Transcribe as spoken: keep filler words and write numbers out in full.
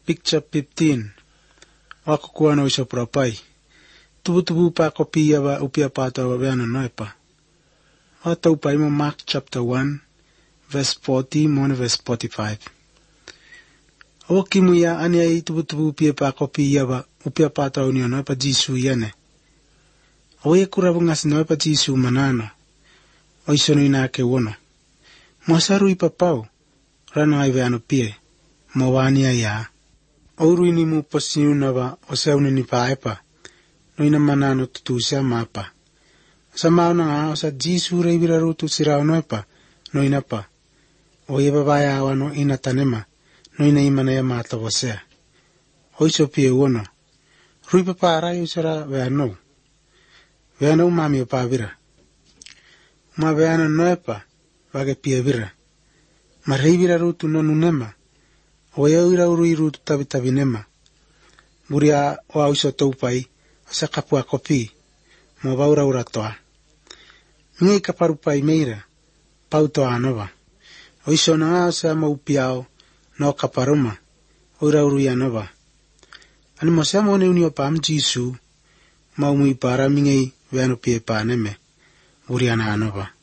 Picture fifteen. Wako kuwa na usho prapai. Tubu-tubu pa kopiya wa upia pata wa beano noipa. Wata upa imo Mark chapter one, verse forty, mone verse forty-five. Awo kimu ya ania i tubu-tubu upia pa kopiya wa upia pata wa unio noipa jisu yane. Awo ye kurabungas noipa jisu manano. Oisono inake wono. Mwasaru ipapau. Rano hai beano pie. Mwawania ya. Auru ini mu pasiu na ba osaunu ni paepa. No ina manano tutusia mapa. Sa mauna nga osa jisu reibira rutu sirao noipa. No ina pa. O ye babaya awa no ina tanema. No ina imana ya mata wasea. Oiso pie wono. Rui papa arai usara veano. Veano umami opa vira. Ma veano noipa. Vage pie vira. Ma reibira rutu no nunema. Oya ura uri rutu tabi tabi nema. Buria wa uso taupai. Asa kapua kopi. Mo baura ura toa. Ngai kaparupai meira. Pau toa anova. Oiso na asa maupiao. No kaparuma. Ura uri anova. Ani mosea mone unio pam jisu. Mau mui para mingai. Veano pie pa neme. Buria na anova.